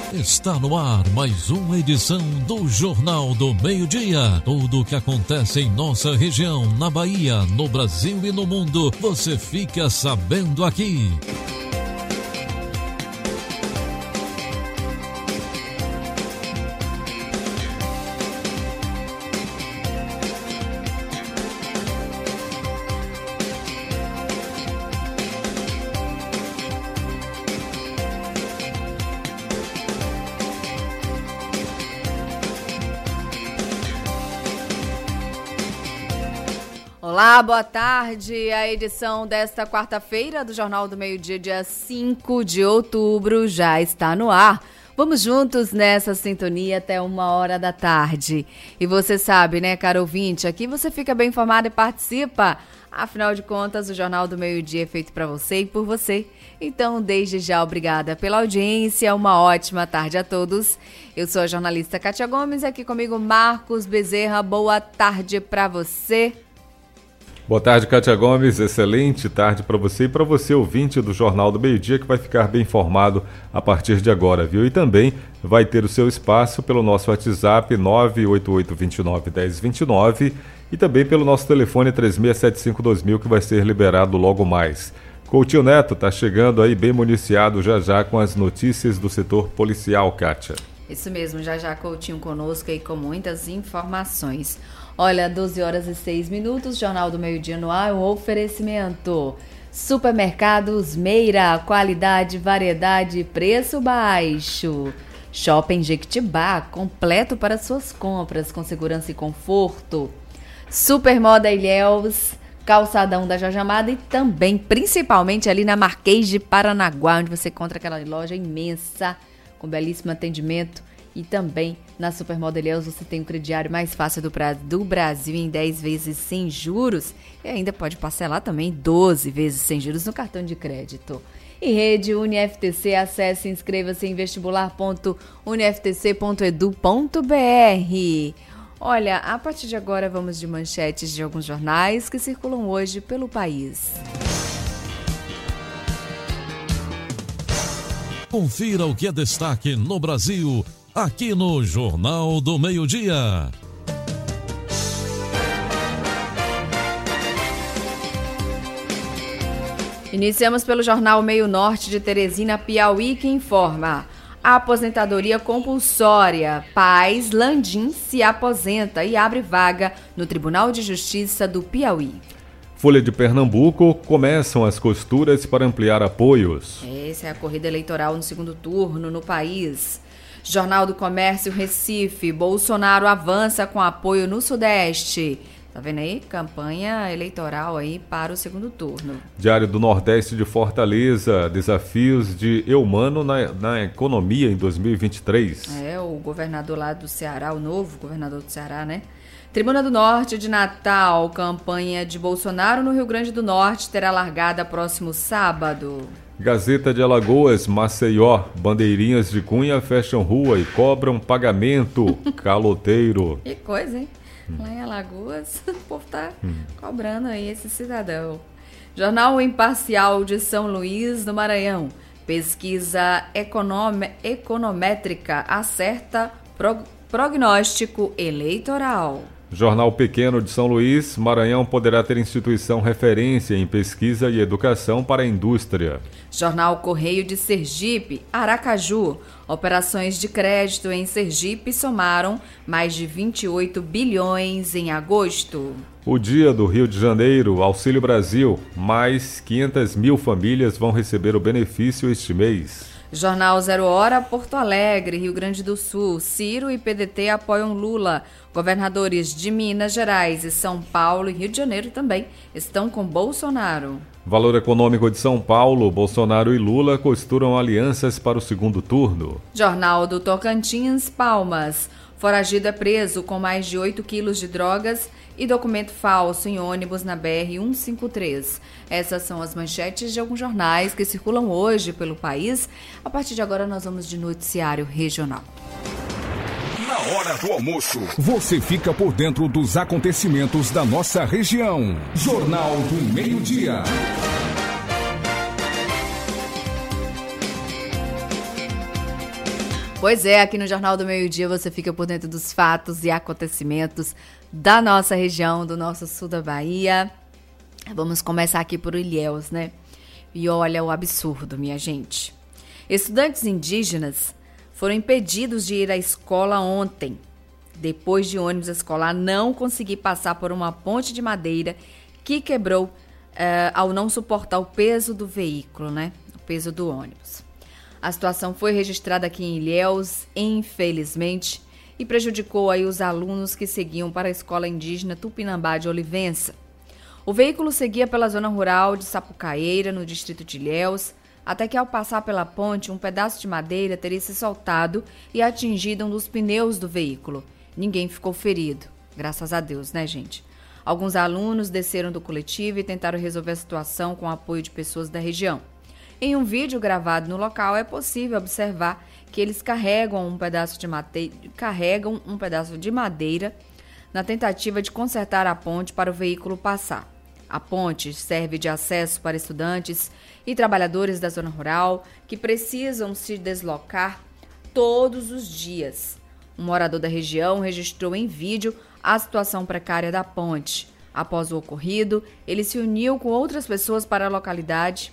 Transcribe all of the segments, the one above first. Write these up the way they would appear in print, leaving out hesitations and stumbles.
Está no ar mais uma edição do Jornal do Meio-Dia. Tudo o que acontece em nossa região, na Bahia, no Brasil e no mundo, você fica sabendo aqui. Olá, boa tarde. A edição desta quarta-feira do Jornal do Meio-Dia, dia 5 de outubro, já está no ar. Vamos juntos nessa sintonia até 1h da tarde. E você sabe, né, caro ouvinte, aqui você fica bem informado e participa. Afinal de contas, o Jornal do Meio-Dia é feito para você e por você. Então, desde já, obrigada pela audiência. Uma ótima tarde a todos. Eu sou a jornalista Kátia Gomes, aqui comigo Marcos Bezerra. Boa tarde para você. Boa tarde, Kátia Gomes. Excelente tarde para você e para você, ouvinte do Jornal do Meio-Dia, que vai ficar bem informado a partir de agora, viu? E também vai ter o seu espaço pelo nosso WhatsApp 988291029 e também pelo nosso telefone 36752000, que vai ser liberado logo mais. Coutinho Neto está chegando aí bem municiado já com as notícias do setor policial, Kátia. Isso mesmo, já Coutinho conosco aí com muitas informações. Olha, 12h06, Jornal do Meio-Dia no ar, um oferecimento. Supermercados Meira, qualidade, variedade, preço baixo. Shopping Jequitibá, completo para suas compras, com segurança e conforto. Supermoda Ilhéus, calçadão da Jorge Amado e também, principalmente ali na Marquês de Paranaguá, onde você encontra aquela loja imensa, com belíssimo atendimento. E também na Supermoda Ilhéus você tem o crediário mais fácil do Brasil em 10 vezes sem juros. E ainda pode parcelar também 12 vezes sem juros no cartão de crédito. E Rede UniFTC, acesse e inscreva-se em vestibular.uniftc.edu.br. Olha, a partir de agora vamos de manchetes de alguns jornais que circulam hoje pelo país. Confira o que é destaque no Brasil, aqui no Jornal do Meio-Dia. Iniciamos pelo jornal Meio Norte de Teresina, Piauí, que informa: a aposentadoria compulsória. Paz Landim se aposenta e abre vaga no Tribunal de Justiça do Piauí. Folha de Pernambuco, começam as costuras para ampliar apoios. Essa é a corrida eleitoral no segundo turno no país. Jornal do Comércio, Recife, Bolsonaro avança com apoio no Sudeste. Tá vendo aí? Campanha eleitoral aí para o segundo turno. Diário do Nordeste de Fortaleza, desafios de Eumano na economia em 2023. O governador lá do Ceará, o novo governador do Ceará, né? Tribuna do Norte de Natal, campanha de Bolsonaro no Rio Grande do Norte terá largada próximo sábado. Gazeta de Alagoas, Maceió, bandeirinhas de Cunha fecham rua e cobram pagamento. Caloteiro. Que coisa, hein? Lá em Alagoas, o povo tá cobrando aí esse cidadão. Jornal Imparcial de São Luís, no Maranhão. Pesquisa econométrica acerta prognóstico eleitoral. Jornal Pequeno de São Luís, Maranhão poderá ter instituição referência em pesquisa e educação para a indústria. Jornal Correio de Sergipe, Aracaju. Operações de crédito em Sergipe somaram mais de 28 bilhões em agosto. O Dia do Rio de Janeiro, Auxílio Brasil. Mais 500 mil famílias vão receber o benefício este mês. Jornal 0 Hora, Porto Alegre, Rio Grande do Sul. Ciro e PDT apoiam Lula. Governadores de Minas Gerais e São Paulo e Rio de Janeiro também estão com Bolsonaro. Valor Econômico de São Paulo, Bolsonaro e Lula costuram alianças para o segundo turno. Jornal do Tocantins, Palmas. Foragido é preso com mais de 8 quilos de drogas e documento falso em ônibus na BR-153. Essas são as manchetes de alguns jornais que circulam hoje pelo país. A partir de agora nós vamos de noticiário regional. Na hora do almoço, você fica por dentro dos acontecimentos da nossa região. Jornal do Meio-Dia. Pois é, aqui no Jornal do Meio-Dia você fica por dentro dos fatos e acontecimentos da nossa região, do nosso sul da Bahia. Vamos começar aqui por Ilhéus, né? E olha o absurdo, minha gente. Estudantes indígenas foram impedidos de ir à escola ontem, depois de ônibus escolar não conseguir passar por uma ponte de madeira que quebrou ao não suportar o peso do veículo, né? O peso do ônibus. A situação foi registrada aqui em Ilhéus, infelizmente, e prejudicou aí os alunos que seguiam para a escola indígena Tupinambá de Olivença. O veículo seguia pela zona rural de Sapucaeira, no distrito de Ilhéus, até que ao passar pela ponte, um pedaço de madeira teria se soltado e atingido um dos pneus do veículo. Ninguém ficou ferido, graças a Deus, né, gente? Alguns alunos desceram do coletivo e tentaram resolver a situação com o apoio de pessoas da região. Em um vídeo gravado no local, é possível observar que eles carregam um pedaço de madeira na tentativa de consertar a ponte para o veículo passar. A ponte serve de acesso para estudantes e trabalhadores da zona rural que precisam se deslocar todos os dias. Um morador da região registrou em vídeo a situação precária da ponte. Após o ocorrido, ele se uniu com outras pessoas para a localidade,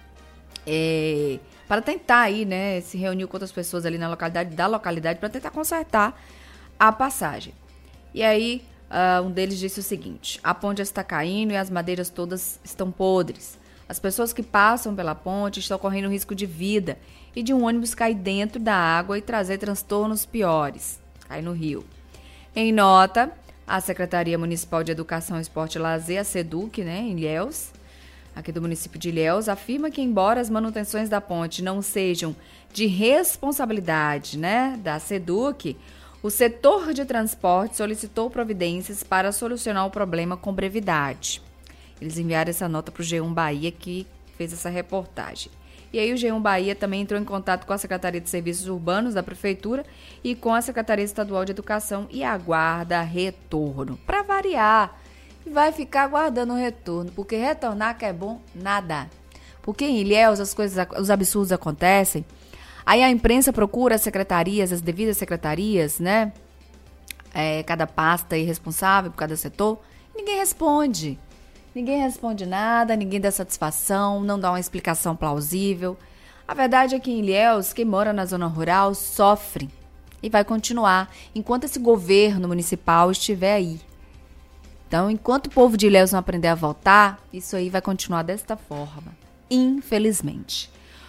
para tentar aí, né, se reuniu com outras pessoas ali na localidade para tentar consertar a passagem. E aí, um deles disse o seguinte: a ponte está caindo e as madeiras todas estão podres. As pessoas que passam pela ponte estão correndo risco de vida e de um ônibus cair dentro da água e trazer transtornos piores, cair no rio. Em nota, a Secretaria Municipal de Educação, Esporte e Lazer, a SEDUC, né, em Ilhéus, aqui do município de Ilhéus, afirma que, embora as manutenções da ponte não sejam de responsabilidade, né, da SEDUC, o setor de transporte solicitou providências para solucionar o problema com brevidade. Eles enviaram essa nota para o G1 Bahia, que fez essa reportagem. E aí o G1 Bahia também entrou em contato com a Secretaria de Serviços Urbanos da Prefeitura e com a Secretaria Estadual de Educação e aguarda retorno. Para variar, vai ficar aguardando o retorno, porque retornar que é bom, nada. Porque em Ilhéus os absurdos acontecem. Aí a imprensa procura as secretarias, as devidas secretarias, né? Cada pasta aí responsável por cada setor. Ninguém responde. Ninguém responde nada, ninguém dá satisfação, não dá uma explicação plausível. A verdade é que em Ilhéus, quem mora na zona rural sofre e vai continuar enquanto esse governo municipal estiver aí. Então, enquanto o povo de Ilhéus não aprender a voltar, isso aí vai continuar desta forma, infelizmente.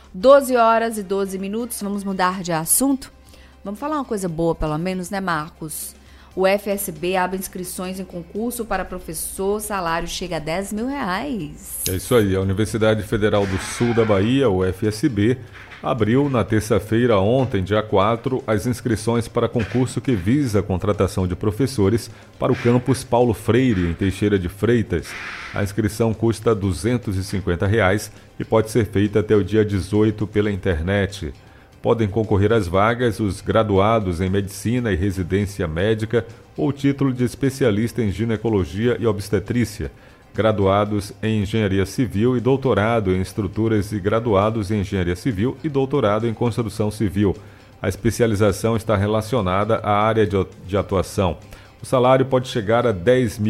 12h12, vamos mudar de assunto? Vamos falar uma coisa boa, pelo menos, né, Marcos? O FSB abre inscrições em concurso para professor, salário chega a R$10 mil. É isso aí, a Universidade Federal do Sul da Bahia, o FSB, abriu na terça-feira, ontem, dia 4, as inscrições para concurso que visa a contratação de professores para o campus Paulo Freire, em Teixeira de Freitas. A inscrição custa R$ 250 e pode ser feita até o dia 18 pela internet. Podem concorrer às vagas os graduados em Medicina e Residência Médica ou título de especialista em Ginecologia e Obstetrícia, graduados em Engenharia Civil e doutorado em Estruturas e graduados em Engenharia Civil e doutorado em Construção Civil. A especialização está relacionada à área de atuação. O salário pode chegar a R$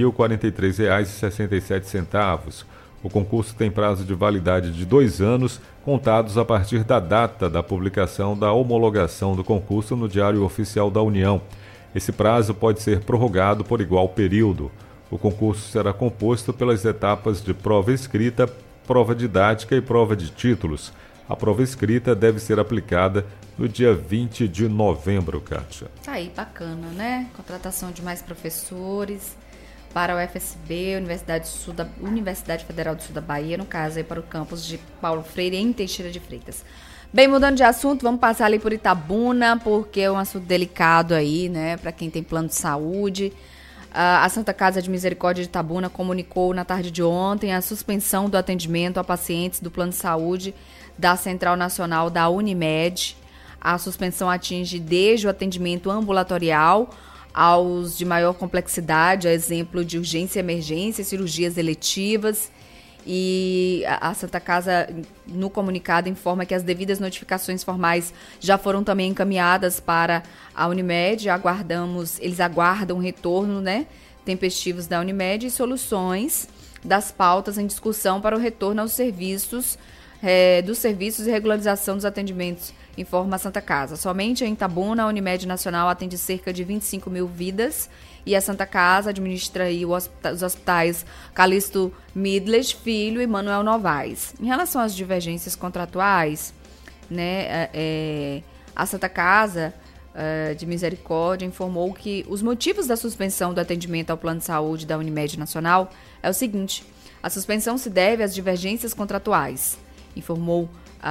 10.043,67. O concurso tem prazo de validade de 2 anos, contados a partir da data da publicação da homologação do concurso no Diário Oficial da União. Esse prazo pode ser prorrogado por igual período. O concurso será composto pelas etapas de prova escrita, prova didática e prova de títulos. A prova escrita deve ser aplicada no dia 20 de novembro, Kátia. Tá aí, bacana, né? Contratação de mais professores para o FSB, Universidade Federal do Sul da Bahia, no caso aí para o campus de Paulo Freire, em Teixeira de Freitas. Bem, mudando de assunto, vamos passar ali por Itabuna, porque é um assunto delicado aí, né, para quem tem plano de saúde. A Santa Casa de Misericórdia de Itabuna comunicou na tarde de ontem a suspensão do atendimento a pacientes do plano de saúde da Central Nacional da Unimed. A suspensão atinge desde o atendimento ambulatorial aos de maior complexidade, a exemplo de urgência e emergência, cirurgias eletivas. E a Santa Casa, no comunicado, informa que as devidas notificações formais já foram também encaminhadas para a Unimed. Eles aguardam retorno, né, tempestivos da Unimed e soluções das pautas em discussão para o retorno aos serviços, dos serviços e regularização dos atendimentos, informa a Santa Casa. Somente em Itabuna, a Unimed Nacional atende cerca de 25 mil vidas e a Santa Casa administra aí os hospitais Calixto Midlet Filho e Manuel Novaes. Em relação às divergências contratuais, né, a Santa Casa de Misericórdia informou que os motivos da suspensão do atendimento ao plano de saúde da Unimed Nacional é o seguinte: a suspensão se deve às divergências contratuais, informou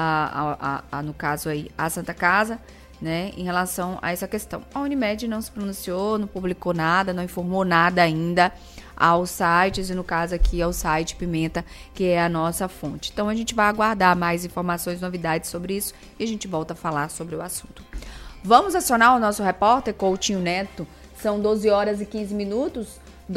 no caso aí a Santa Casa, né, em relação a essa questão. A Unimed não se pronunciou, não publicou nada, não informou nada ainda aos sites, e no caso aqui ao site Pimenta, que é a nossa fonte. Então a gente vai aguardar mais informações, novidades sobre isso e a gente volta a falar sobre o assunto. Vamos acionar o nosso repórter Coutinho Neto. São 12 horas e 15 minutos,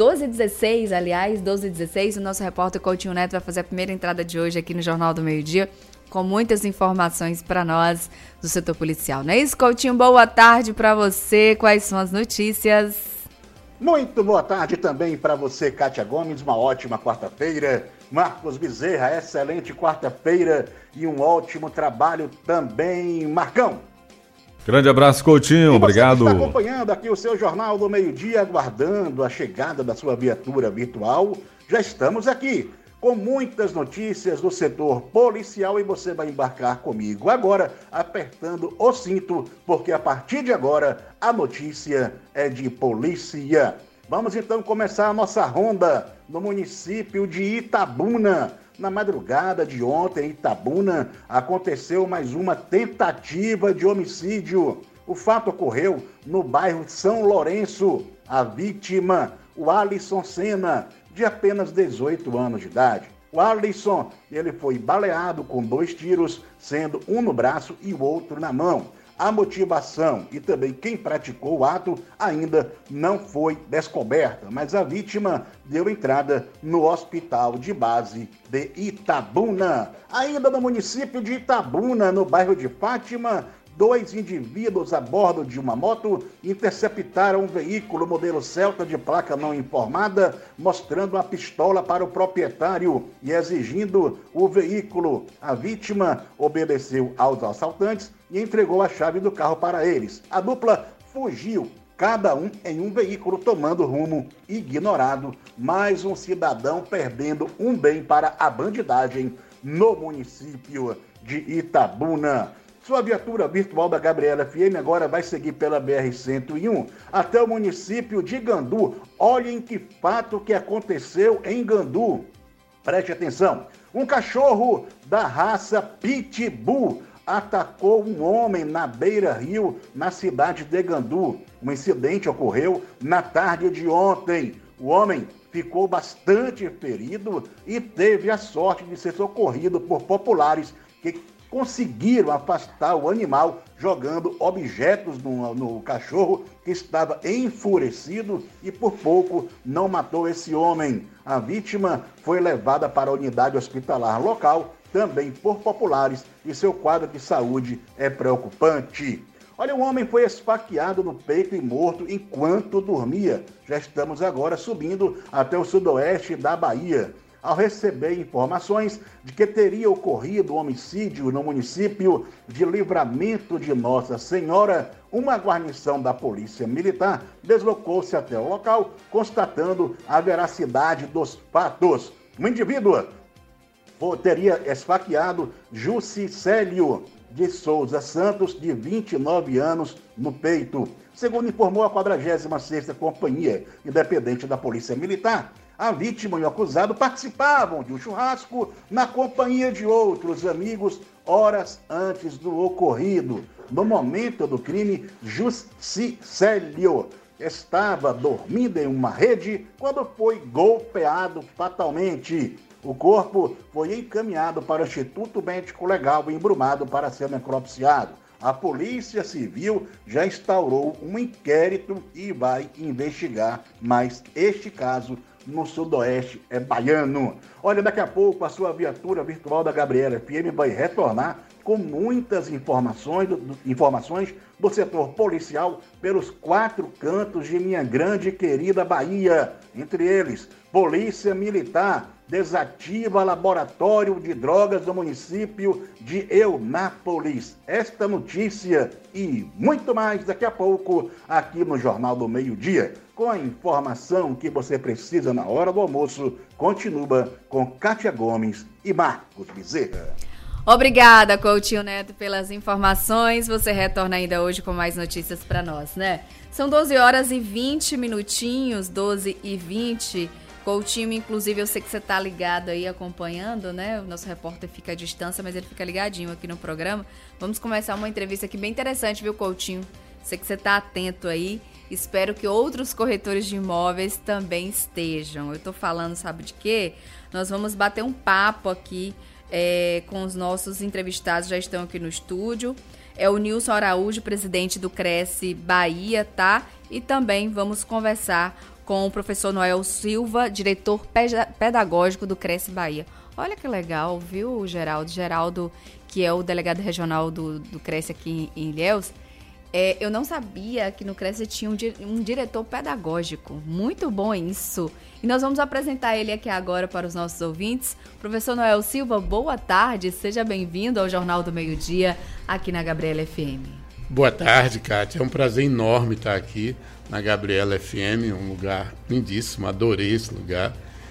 12h16, aliás, 12h16. O nosso repórter Coutinho Neto vai fazer a primeira entrada de hoje aqui no Jornal do Meio-Dia, com muitas informações para nós do setor policial. Não é isso, Coutinho? Boa tarde para você. Quais são as notícias? Muito boa tarde também para você, Kátia Gomes. Uma ótima quarta-feira. Marcos Bezerra, excelente quarta-feira e um ótimo trabalho também, Marcão. Grande abraço, Coutinho. Obrigado. Você está acompanhando aqui o seu Jornal do Meio-Dia, aguardando a chegada da sua viatura virtual. Já estamos aqui com muitas notícias do setor policial e você vai embarcar comigo agora, apertando o cinto, porque a partir de agora a notícia é de polícia. Vamos então começar a nossa ronda no município de Itabuna. Na madrugada de ontem, em Itabuna, aconteceu mais uma tentativa de homicídio. O fato ocorreu no bairro São Lourenço. A vítima, o Alisson Sena, de apenas 18 anos de idade. O Alisson, ele foi baleado com 2 tiros, sendo um no braço e o outro na mão. A motivação e também quem praticou o ato ainda não foi descoberta, mas a vítima deu entrada no hospital de base de Itabuna. Ainda no município de Itabuna, no bairro de Fátima, 2 indivíduos a bordo de uma moto interceptaram um veículo modelo Celta de placa não informada, mostrando uma pistola para o proprietário e exigindo o veículo. A vítima obedeceu aos assaltantes e entregou a chave do carro para eles. A dupla fugiu, cada um em um veículo, tomando rumo ignorado. Mais um cidadão perdendo um bem para a bandidagem no município de Itabuna. Sua viatura virtual da Gabriela FM agora vai seguir pela BR-101 até o município de Gandu. Olhem que fato que aconteceu em Gandu. Preste atenção. Um cachorro da raça Pitbull atacou um homem na beira-rio, na cidade de Gandu. O incidente ocorreu na tarde de ontem. O homem ficou bastante ferido e teve a sorte de ser socorrido por populares que conseguiram afastar o animal jogando objetos no cachorro, que estava enfurecido e por pouco não matou esse homem. A vítima foi levada para a unidade hospitalar local, também por populares, e seu quadro de saúde é preocupante. Olha, um homem foi esfaqueado no peito e morto enquanto dormia. Já estamos agora subindo até o sudoeste da Bahia. Ao receber informações de que teria ocorrido um homicídio no município de Livramento de Nossa Senhora, uma guarnição da Polícia Militar deslocou-se até o local, constatando a veracidade dos fatos. O indivíduo teria esfaqueado Juscélio de Souza Santos, de 29 anos, no peito. Segundo informou a 46ª Companhia Independente da Polícia Militar, a vítima e o acusado participavam de um churrasco na companhia de outros amigos horas antes do ocorrido. No momento do crime, Juscélio estava dormindo em uma rede quando foi golpeado fatalmente. O corpo foi encaminhado para o Instituto Médico Legal em Brumado para ser necropsiado. A Polícia Civil já instaurou um inquérito e vai investigar mais este caso no sudoeste baiano. Olha, daqui a pouco a sua viatura virtual da Gabriela FM vai retornar com muitas informações do setor policial pelos 4 cantos de minha grande e querida Bahia. Entre eles, Polícia Militar desativa laboratório de drogas do município de Eunápolis. Esta notícia e muito mais daqui a pouco aqui no Jornal do Meio-Dia. Com a informação que você precisa na hora do almoço, continua com Kátia Gomes e Marcos Bezerra. Obrigada, Coutinho Neto, pelas informações. Você retorna ainda hoje com mais notícias para nós, né? São 12 horas e 20 minutinhos, 12 e 20. Coutinho, inclusive, eu sei que você está ligado aí, acompanhando, né? O nosso repórter fica à distância, mas ele fica ligadinho aqui no programa. Vamos começar uma entrevista aqui bem interessante, viu, Coutinho? Sei que você está atento aí. Espero que outros corretores de imóveis também estejam. Eu estou falando, sabe de quê? Nós vamos bater um papo aqui com os nossos entrevistados, já estão aqui no estúdio. É o Nilson Araújo, presidente do Cresce Bahia, tá? E também vamos conversar com o professor Noel Silva, diretor pedagógico do Cresce Bahia. Olha que legal, viu, Geraldo? Geraldo, que é o delegado regional do Cresce aqui em Ilhéus. Eu não sabia que no Cresce tinha um diretor pedagógico. Muito bom isso. E nós vamos apresentar ele aqui agora para os nossos ouvintes. Professor Noel Silva, boa tarde. Seja bem-vindo ao Jornal do Meio-Dia, aqui na Gabriela FM. Boa tarde, Kátia. É um prazer enorme estar aqui na Gabriela FM, um lugar lindíssimo. Adorei esse lugar.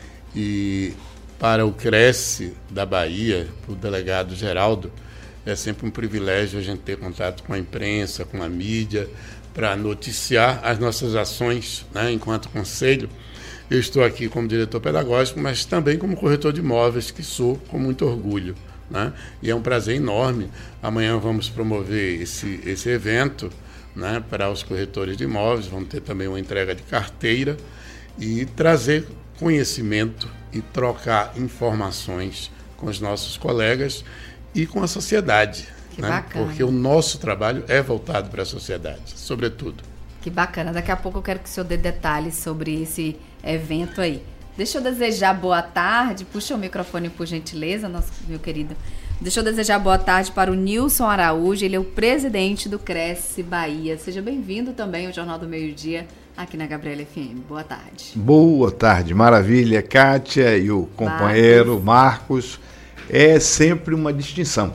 E para o Cresce da Bahia, para o delegado Geraldo, é sempre um privilégio a gente ter contato com a imprensa, com a mídia, para noticiar as nossas ações, né, enquanto conselho. Eu estou aqui como diretor pedagógico, mas também como corretor de imóveis, que sou com muito orgulho, né? E é um prazer enorme. Amanhã vamos promover esse evento, né, para os corretores de imóveis. Vamos ter também uma entrega de carteira e trazer conhecimento e trocar informações com os nossos colegas e com a sociedade, né? Bacana. Porque o nosso trabalho é voltado para a sociedade, sobretudo. Que bacana. Daqui a pouco eu quero que o senhor dê detalhes sobre esse evento aí. Deixa eu desejar boa tarde. Puxa o microfone, por gentileza, meu querido. Deixa eu desejar boa tarde para o Nilson Araújo. Ele é o presidente do Cresce Bahia. Seja bem-vindo também ao Jornal do Meio-Dia, aqui na Gabriela FM. Boa tarde. Boa tarde. Maravilha, Kátia e o companheiro Marcos. É sempre uma distinção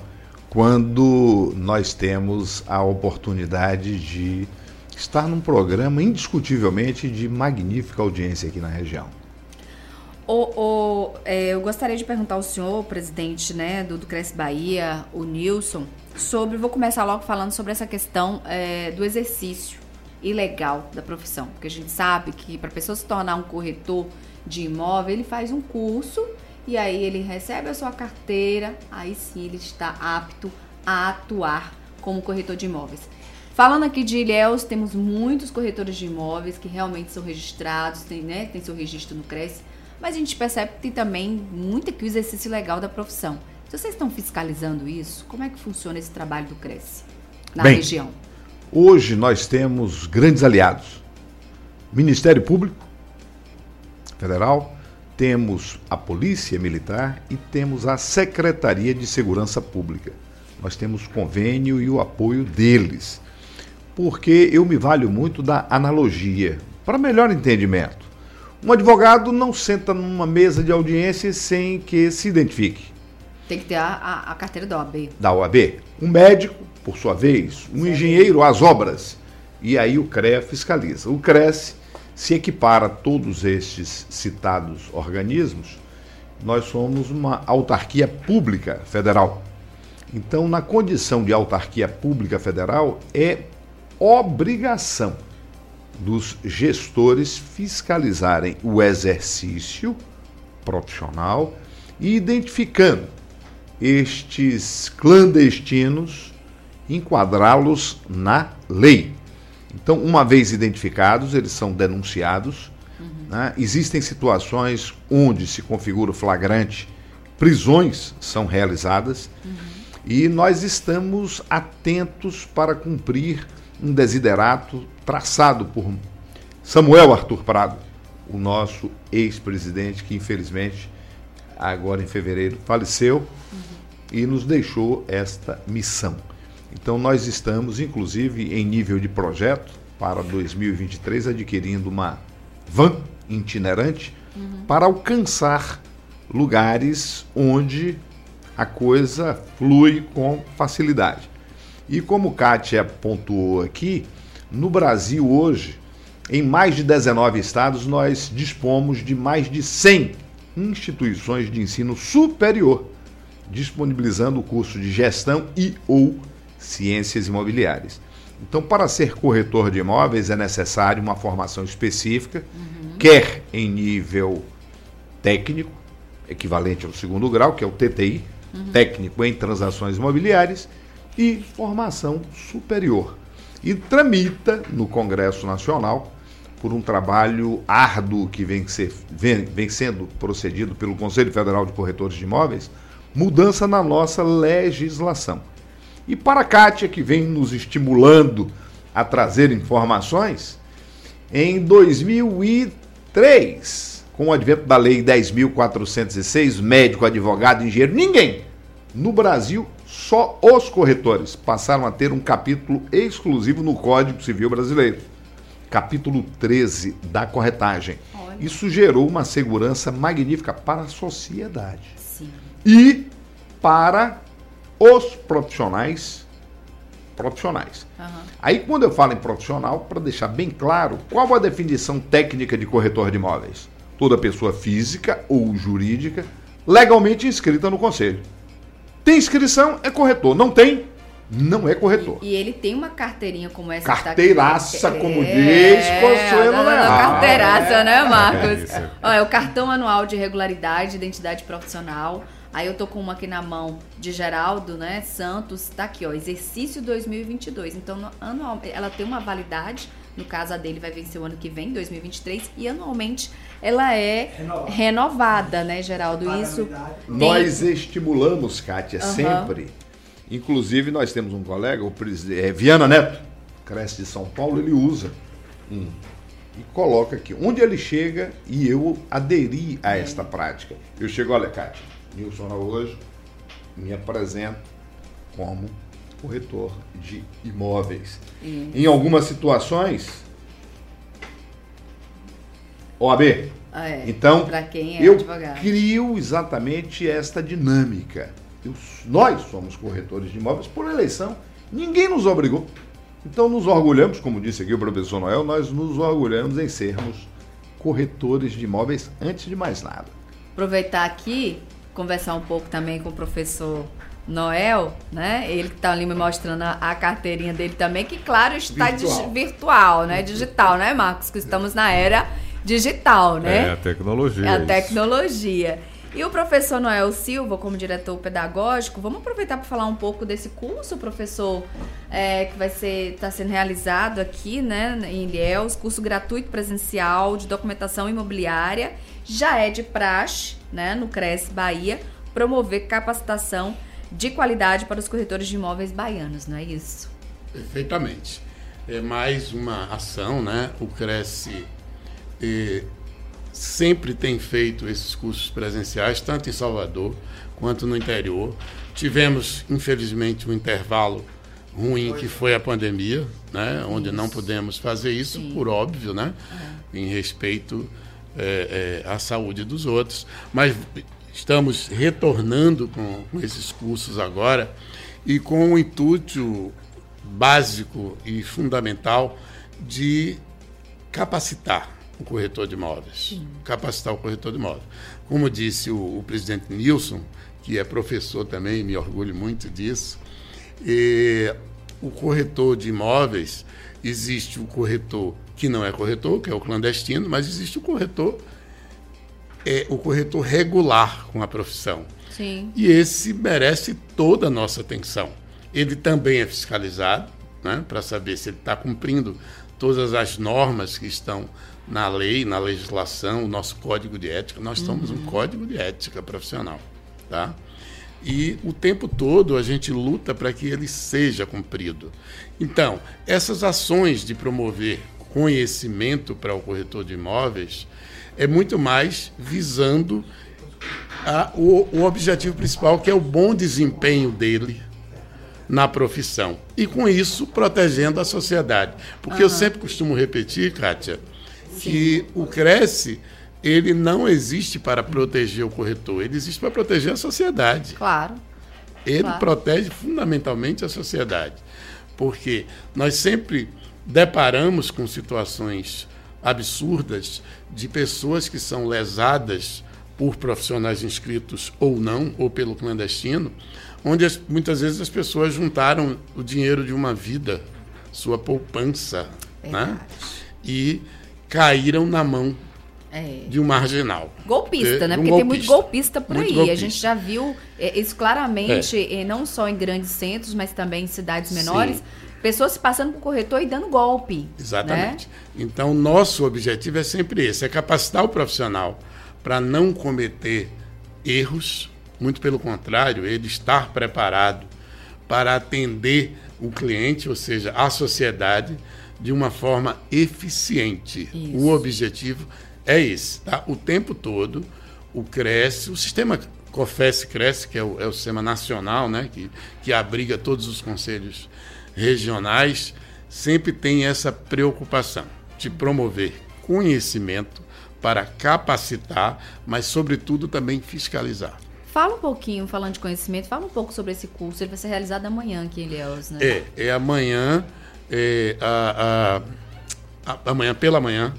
quando nós temos a oportunidade de estar num programa indiscutivelmente de magnífica audiência aqui na região. Eu gostaria de perguntar ao senhor, presidente, né, do Cresce Bahia, o Nilson, vou começar logo falando sobre essa questão do exercício ilegal da profissão, porque a gente sabe que para a pessoa se tornar um corretor de imóvel, ele faz um curso e aí ele recebe a sua carteira, aí sim ele está apto a atuar como corretor de imóveis. Falando aqui de Ilhéus, temos muitos corretores de imóveis que realmente são registrados, tem seu registro no Cresce, mas a gente percebe que tem também muito aqui o exercício legal da profissão. Se vocês estão fiscalizando isso, como é que funciona esse trabalho do Cresce na região? Hoje nós temos grandes aliados. Ministério Público Federal, temos a Polícia Militar e temos a Secretaria de Segurança Pública. Nós temos convênio e o apoio deles, porque eu me valho muito da analogia, para melhor entendimento. Um advogado não senta numa mesa de audiência sem que se identifique. Tem que ter a carteira da OAB. Da OAB. Um médico, por sua vez, um engenheiro às obras. E aí o CREA fiscaliza. O Cresce se equipara a todos estes citados organismos. Nós somos uma autarquia pública federal. Então, na condição de autarquia pública federal, é obrigação dos gestores fiscalizarem o exercício profissional e identificando estes clandestinos, enquadrá-los na lei. Então, uma vez identificados, eles são denunciados. Né? Existem situações onde se configura o flagrante, prisões são realizadas e nós estamos atentos para cumprir um desiderato traçado por Samuel Arthur Prado, o nosso ex-presidente, que infelizmente, agora em fevereiro, faleceu e nos deixou esta missão. Então nós estamos, inclusive, em nível de projeto, para 2023, adquirindo uma van itinerante para alcançar lugares onde a coisa flui com facilidade. E como Kátia pontuou aqui, no Brasil hoje, em mais de 19 estados, nós dispomos de mais de 100 instituições de ensino superior, disponibilizando o curso de gestão e ou ciências imobiliárias. Então, para ser corretor de imóveis é necessário uma formação específica, quer em nível técnico, equivalente ao 2º grau, que é o TTI, técnico em transações imobiliárias, e formação superior. E tramita no Congresso Nacional, por um trabalho árduo que vem sendo procedido pelo Conselho Federal de Corretores de Imóveis, mudança na nossa legislação. E para a Kátia, que vem nos estimulando a trazer informações, em 2003, com o advento da Lei 10.406, médico, advogado, engenheiro, ninguém no Brasil, só os corretores passaram a ter um capítulo exclusivo no Código Civil Brasileiro, capítulo 13 da corretagem. Olha. Isso gerou uma segurança magnífica para a sociedade. Sim. E para os profissionais. Aí, quando eu falo em profissional, para deixar bem claro, qual a definição técnica de corretor de imóveis? Toda pessoa física ou jurídica legalmente inscrita no conselho. Tem inscrição, é corretor. Não tem, não é corretor. E ele tem uma carteirinha como essa. Carteiraça, como diz Consuelo Leal. Carteiraça, né, Marcos? Olha, o cartão anual de regularidade, identidade profissional. Aí eu tô com uma aqui na mão de Geraldo, né, Santos, tá aqui, ó, exercício 2022. Então, anual, ela tem uma validade, no caso a dele vai vencer o ano que vem, 2023, e anualmente ela é renovada, né, Geraldo? Isso. Nós estimulamos, Kátia, sempre. Inclusive, nós temos um colega, o Viana Neto, Cresce de São Paulo, ele usa e coloca aqui. Onde ele chega, e eu aderi a esta prática. Eu chego, olha, Kátia, Nilson hoje me apresento como corretor de imóveis. Em algumas situações, OAB. Então, eu crio exatamente esta dinâmica. Nós somos corretores de imóveis por eleição. Ninguém nos obrigou. Então, nos orgulhamos, como disse aqui o professor Noel, nós nos orgulhamos em sermos corretores de imóveis antes de mais nada. Aproveitar aqui, conversar um pouco também com o professor Noel, né? Ele que está ali me mostrando a carteirinha dele também, que claro está virtual, né? Digital, né, Marcos? Que estamos na era digital, né? É a tecnologia. É a tecnologia. E o professor Noel Silva, como diretor pedagógico, vamos aproveitar para falar um pouco desse curso, professor, que vai está sendo realizado aqui, né, em Ilhéus, curso gratuito presencial de documentação imobiliária, já é de praxe, né, no Cresce Bahia, promover capacitação de qualidade para os corretores de imóveis baianos, não é isso? Perfeitamente. É mais uma ação, né? O Cresce sempre tem feito esses cursos presenciais, tanto em Salvador quanto no interior. Tivemos, infelizmente, um intervalo ruim que foi a pandemia, né? Onde não pudemos fazer isso, por óbvio, né? Em respeito à saúde dos outros. Mas estamos retornando com esses cursos agora e com o intuito básico e fundamental de capacitar o corretor de imóveis. Capacitar o corretor de imóveis. Como disse o presidente Nilson, que é professor também, me orgulho muito disso, o corretor de imóveis, existe o corretor que não é corretor, que é o clandestino, mas existe o corretor regular com a profissão. Sim. E esse merece toda a nossa atenção. Ele também é fiscalizado, né, para saber se ele está cumprindo todas as normas que estão na lei, na legislação, o nosso código de ética. Nós temos um código de ética profissional, tá? E o tempo todo a gente luta para que ele seja cumprido. Então, essas ações de promover conhecimento para o corretor de imóveis é muito mais visando o objetivo principal, que é o bom desempenho dele na profissão. E, com isso, protegendo a sociedade. Porque eu sempre costumo repetir, Kátia, que o Cresce, ele não existe para proteger o corretor, ele existe para proteger a sociedade. Claro. Ele protege fundamentalmente a sociedade. Porque nós sempre deparamos com situações absurdas de pessoas que são lesadas por profissionais inscritos ou não, ou pelo clandestino, onde muitas vezes as pessoas juntaram o dinheiro de uma vida, sua poupança, né? E caíram na mão de um marginal. Golpista, né? Porque tem muito golpista por aí. Golpista. A gente já viu isso claramente, não só em grandes centros, mas também em cidades menores. Sim. Pessoas se passando por corretor e dando golpe. Exatamente. Né? Então, nosso objetivo é sempre esse, é capacitar o profissional para não cometer erros, muito pelo contrário, ele estar preparado para atender o cliente, ou seja, a sociedade, de uma forma eficiente. Isso. O objetivo é esse, tá? O tempo todo, o Cresce, o sistema COFES-Cresce, que é o sistema nacional, né, que abriga todos os conselhos regionais, sempre tem essa preocupação de promover conhecimento para capacitar, mas, sobretudo, também fiscalizar. Fala um pouquinho, falando de conhecimento, fala um pouco sobre esse curso. Ele vai ser realizado amanhã aqui em Ilhéus, né? É amanhã, amanhã pela manhã,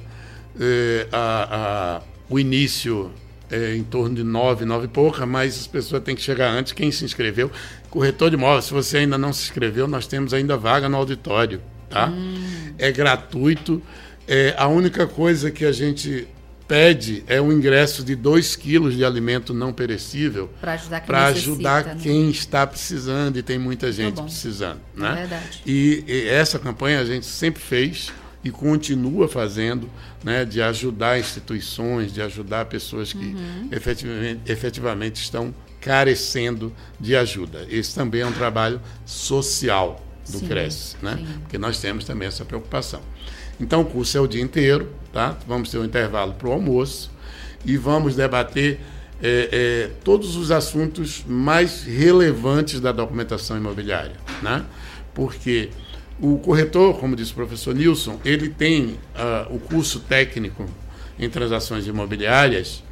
o início é em torno de 9 e pouca, mas as pessoas têm que chegar antes. Quem se inscreveu, corretor de imóveis, se você ainda não se inscreveu, nós temos ainda vaga no auditório, tá? É gratuito. A única coisa que a gente pede é um ingresso de 2 quilos de alimento não perecível para ajudar quem está precisando, e tem muita gente precisando, né? É verdade. E essa campanha a gente sempre fez e continua fazendo, né, de ajudar instituições, de ajudar pessoas que efetivamente estão carecendo de ajuda. Esse também é um trabalho social do Cresce, né? Porque nós temos também essa preocupação. Então, o curso é o dia inteiro, tá? Vamos ter um intervalo para o almoço e vamos debater todos os assuntos mais relevantes da documentação imobiliária, né? Porque o corretor, como disse o professor Nilson, ele tem o curso técnico em transações imobiliárias,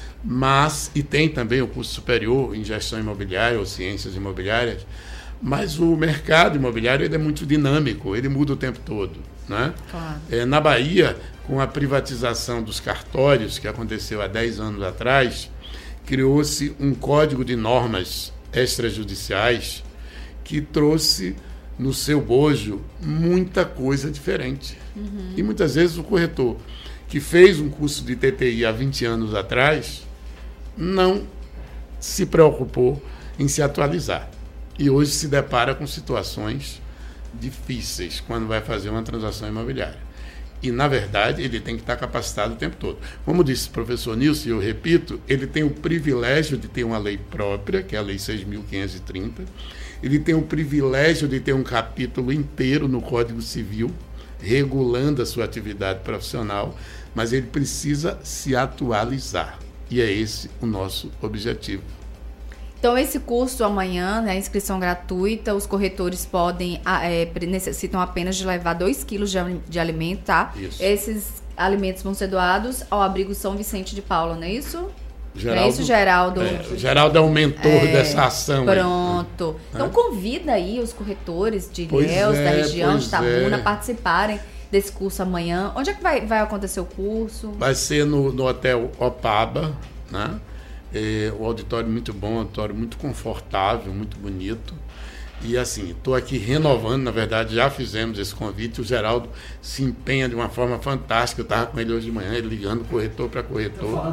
e tem também o curso superior em gestão imobiliária ou ciências imobiliárias, mas o mercado imobiliário ele é muito dinâmico, ele muda o tempo todo, né? Claro. Na Bahia, com a privatização dos cartórios, que aconteceu há 10 anos atrás, criou-se um código de normas extrajudiciais que trouxe no seu bojo muita coisa diferente. E muitas vezes o corretor que fez um curso de TTI há 20 anos atrás não se preocupou em se atualizar. E hoje se depara com situações difíceis quando vai fazer uma transação imobiliária. E, na verdade, ele tem que estar capacitado o tempo todo. Como disse o professor Nilson, e eu repito, ele tem o privilégio de ter uma lei própria, que é a Lei 6.530. Ele tem o privilégio de ter um capítulo inteiro no Código Civil, regulando a sua atividade profissional, mas ele precisa se atualizar. E é esse o nosso objetivo. Então, esse curso amanhã, né, inscrição gratuita, os corretores necessitam apenas de levar 2 quilos de alimento, tá? Isso. Esses alimentos vão ser doados ao abrigo São Vicente de Paula, não é isso? Geraldo, é isso, Geraldo? O Geraldo é o mentor dessa ação. Pronto. Aí. Então, convida aí os corretores de Ilhéus, da região de Itabuna, a participarem desse curso amanhã. Onde é que vai acontecer o curso? Vai ser no Hotel Opaba, né? O auditório muito bom, auditório muito confortável, muito bonito. E assim, estou aqui renovando, na verdade já fizemos esse convite, o Geraldo se empenha de uma forma fantástica. Eu estava com ele hoje de manhã, ele ligando corretor para corretor.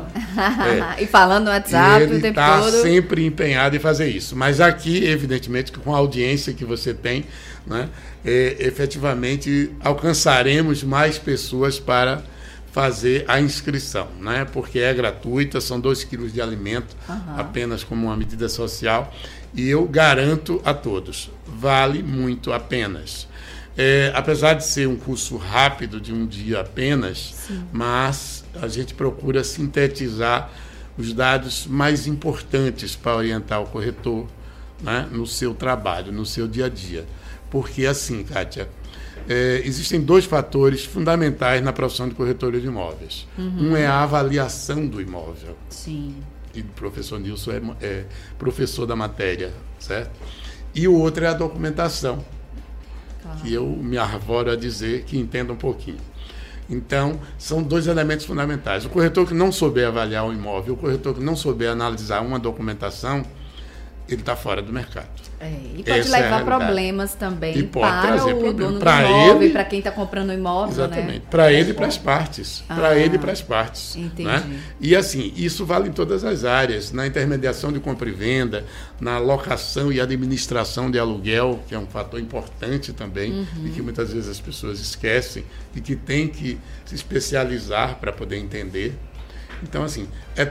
E falando no WhatsApp o tempo todo. Ele está sempre empenhado em fazer isso. Mas aqui, evidentemente, com a audiência que você tem, né, efetivamente alcançaremos mais pessoas para fazer a inscrição, né? Porque é gratuita, são 2 quilos de alimento, apenas como uma medida social, e eu garanto a todos, vale muito a pena. apesar de ser um curso rápido, de um dia apenas, sim, mas a gente procura sintetizar os dados mais importantes para orientar o corretor, né, no seu trabalho, no seu dia a dia. Porque assim, Kátia, existem 2 fatores fundamentais na profissão de corretor de imóveis. Um é a avaliação do imóvel. Sim. E o professor Nilson é professor da matéria, certo? E o outro é a documentação, que eu me arvoro a dizer que entendo um pouquinho. Então, são 2 elementos fundamentais. O corretor que não souber avaliar o imóvel, o corretor que não souber analisar uma documentação, ele está fora do mercado. E pode levar problemas também para o dono do imóvel e para quem está comprando o imóvel. Exatamente. Né? Para ele e para as partes. Para ele e para as partes. Entendi. Né? E assim, isso vale em todas as áreas. Na intermediação de compra e venda, na locação e administração de aluguel, que é um fator importante também, e que muitas vezes as pessoas esquecem e que tem que se especializar para poder entender. Então, assim,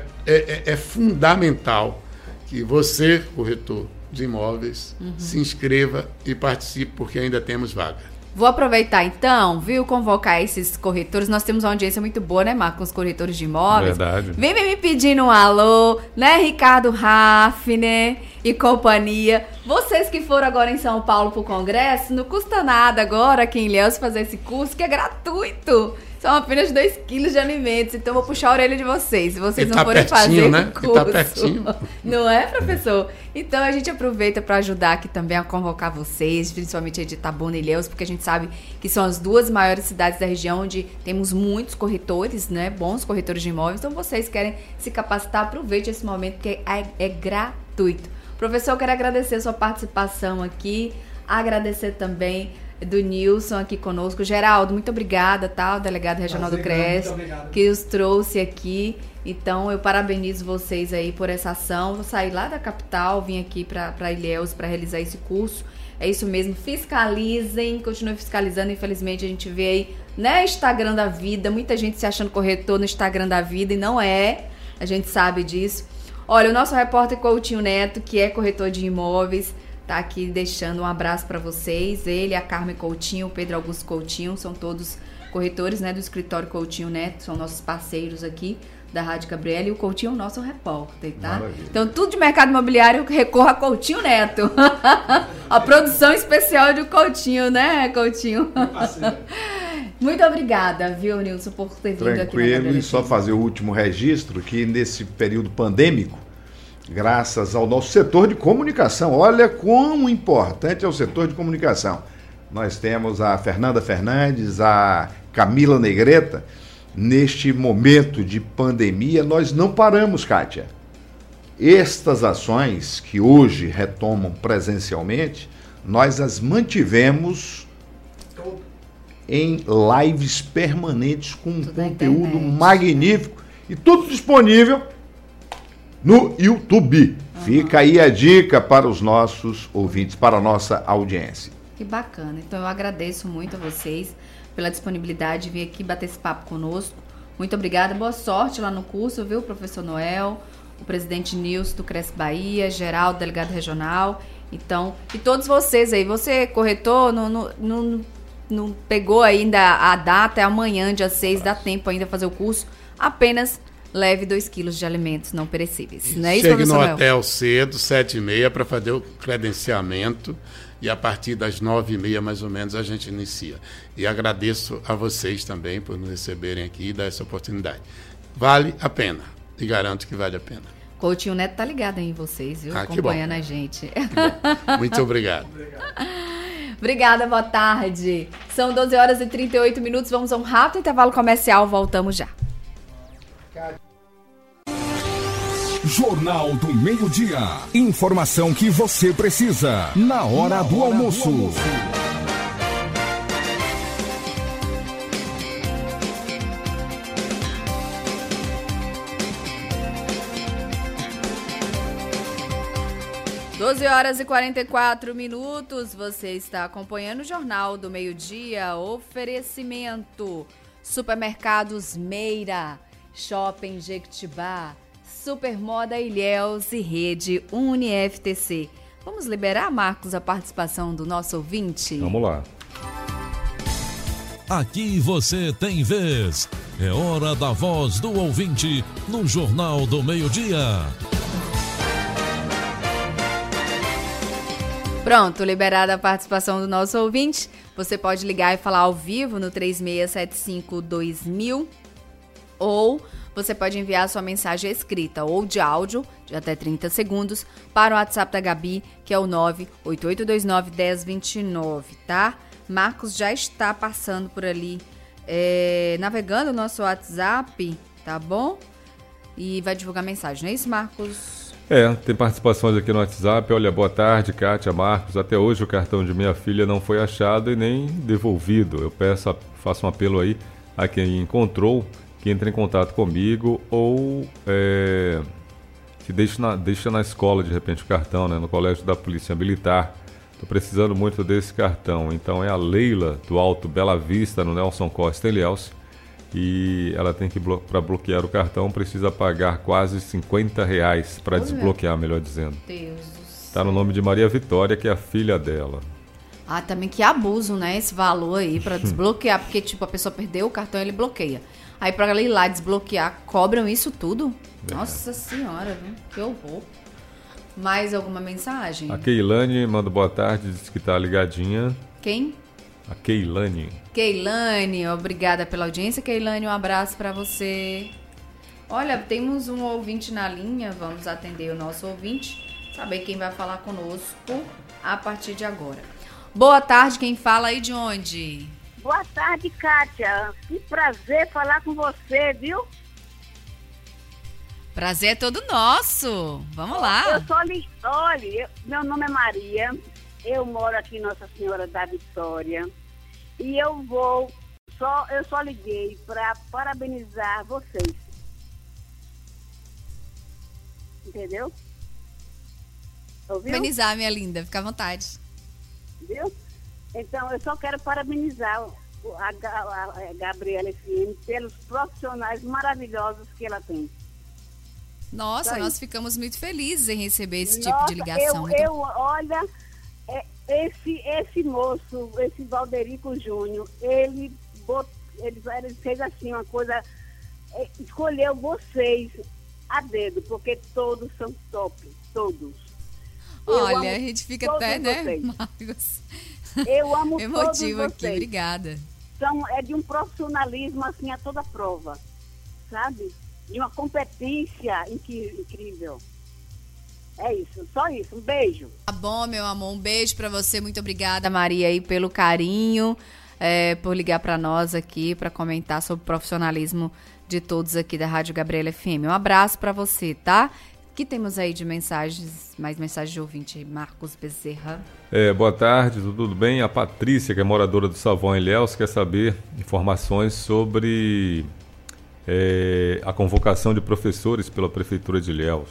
é fundamental que você, corretor de imóveis, se inscreva e participe, porque ainda temos vaga. Vou aproveitar então, viu, convocar esses corretores. Nós temos uma audiência muito boa, né, Marco, com os corretores de imóveis. Verdade. Vem me pedindo um alô, né, Ricardo Raffner e companhia. Vocês que foram agora em São Paulo pro congresso, não custa nada agora aqui em Ilhéus fazer esse curso, que é gratuito. São apenas 2 quilos de alimentos, então eu vou puxar a orelha de vocês. Se vocês não forem fazer o curso. Tá pertinho. Não é, professor? Então a gente aproveita para ajudar aqui também a convocar vocês, principalmente aí de Itabuna e Ilhéus, porque a gente sabe que são as 2 maiores cidades da região onde temos muitos corretores, né? Bons corretores de imóveis. Então vocês querem se capacitar, aproveite esse momento, porque é gratuito. Professor, eu quero agradecer a sua participação aqui, agradecer também do Nilson aqui conosco. Geraldo, muito obrigada, tá? O delegado regional do CRES, que os trouxe aqui. Então, eu parabenizo vocês aí por essa ação. Vou sair lá da capital, vim aqui para Ilhéus para realizar esse curso. É isso mesmo, fiscalizem, continuem fiscalizando. Infelizmente, a gente vê aí, né, Instagram da vida, muita gente se achando corretor no Instagram da vida e não é. A gente sabe disso. Olha, o nosso repórter Coutinho Neto, que é corretor de imóveis, tá aqui deixando um abraço para vocês. Ele, a Carmen Coutinho, o Pedro Augusto Coutinho, são todos corretores, né, do escritório Coutinho Neto, são nossos parceiros aqui da Rádio Gabriela, e o Coutinho é o nosso repórter, tá? Maravilha. Então, tudo de mercado imobiliário recorra a Coutinho Neto. A produção especial de Coutinho, né, Coutinho? Muito obrigada, viu, Nilson, por ter vindo aqui na Gabriela. Tranquilo, e só fazer o último registro, que nesse período pandêmico, graças ao nosso setor de comunicação, olha quão importante é o setor de comunicação. Nós temos a Fernanda Fernandes, a Camila Negreta. Neste momento de pandemia, nós não paramos, Kátia. Estas ações que hoje retomam presencialmente, nós as mantivemos em lives permanentes com um conteúdo magnífico e tudo disponível no YouTube. Fica aí a dica para os nossos ouvintes, para a nossa audiência. Que bacana. Então eu agradeço muito a vocês pela disponibilidade de vir aqui bater esse papo conosco. Muito obrigada. Boa sorte lá no curso, viu, professor Noel, o presidente Nilson do CRES Bahia, Geraldo, delegado regional. Então, e todos vocês aí, você corretor, não pegou ainda a data, é amanhã, dia 6, dá tempo ainda fazer o curso. Apenas leve 2 quilos de alimentos não perecíveis. Não é isso, Chegue no Noel? hotel cedo, 7h30, para fazer o credenciamento, e a partir das 9h30, mais ou menos, a gente inicia. E agradeço a vocês também por nos receberem aqui e dar essa oportunidade. Vale a pena, e garanto que vale a pena. Coutinho Neto tá ligado aí em vocês, viu? Acompanhando a gente. Muito obrigado. Obrigada, boa tarde. São 12h38, vamos a um rápido intervalo comercial, voltamos já. Jornal do Meio-Dia. Informação que você precisa na hora do almoço. Doze horas e 44 minutos. Você está acompanhando o Jornal do Meio-Dia. Oferecimento: Supermercados Meira, Shopping Jequitibá, Supermoda Ilhéus e Rede UniFTC. Vamos liberar, Marcos, a participação do nosso ouvinte? Vamos lá. aqui você tem vez. É hora da voz do ouvinte no Jornal do Meio-Dia. Pronto, liberada a participação do nosso ouvinte. Você pode ligar e falar ao vivo no 3675-2000 ou você pode enviar sua mensagem escrita ou de áudio de até 30 segundos para o WhatsApp da Gabi, que é o 98829-1029, tá? Marcos já está passando por ali, navegando o nosso WhatsApp, tá bom? E vai divulgar mensagem, não é isso, Marcos? Tem participações aqui no WhatsApp. Olha, boa tarde, Kátia, Marcos. Até hoje o cartão de minha filha não foi achado e nem devolvido. Eu faço um apelo aí a quem encontrou, que entre em contato comigo ou que deixa na escola, de repente, o cartão, né, no colégio da Polícia Militar. Estou precisando muito desse cartão. Então é a Leila, do Alto Bela Vista, no Nelson Costa Ilhéus. E ela tem que, para bloquear o cartão, precisa pagar quase R$50 para desbloquear, melhor dizendo. Deus do céu. Está no nome de Maria Vitória, que é a filha dela. Ah, também que abuso, né? Esse valor aí para desbloquear, porque tipo, a pessoa perdeu o cartão e ele bloqueia. Aí para ela ir lá desbloquear, cobram isso tudo? Nossa senhora, viu? Que horror. Mais alguma mensagem? A Keilane manda boa tarde, diz que tá ligadinha. Quem? A Keilane. Keilane, obrigada pela audiência, Keilane, um abraço para você. Olha, temos um ouvinte na linha, vamos atender o nosso ouvinte, saber quem vai falar conosco a partir de agora. Boa tarde, quem fala aí de onde? Boa tarde, Kátia. Que prazer falar com você, viu? Prazer é todo nosso. Vamos lá. Olha, meu nome é Maria. Eu moro aqui em Nossa Senhora da Vitória. E eu só liguei para parabenizar vocês. Entendeu? Ouviu? Parabenizar, minha linda. Fica à vontade. Viu? Então, eu só quero parabenizar a Gabriela FM pelos profissionais maravilhosos que ela tem. Nossa, nós ficamos muito felizes em receber esse tipo de ligação. Olha, esse moço, esse Valderico Júnior, ele fez assim uma coisa, escolheu vocês a dedo, porque todos são top, todos. Olha, a gente fica até, né, Marcos? Eu amo emotivo todos aqui, vocês. Obrigada. É de um profissionalismo assim a toda prova, sabe? De uma competência incrível. É isso, só isso. Um beijo. Tá bom, meu amor, um beijo pra você. Muito obrigada, Maria, aí pelo carinho, por ligar pra nós aqui pra comentar sobre o profissionalismo de todos aqui da Rádio Gabriela FM. Um abraço pra você, tá? O que temos aí de mensagens, mais mensagens de ouvinte, Marcos Bezerra? Boa tarde, tudo bem? A Patrícia, que é moradora do Savão Ilhéus, quer saber informações sobre a convocação de professores pela Prefeitura de Ilhéus.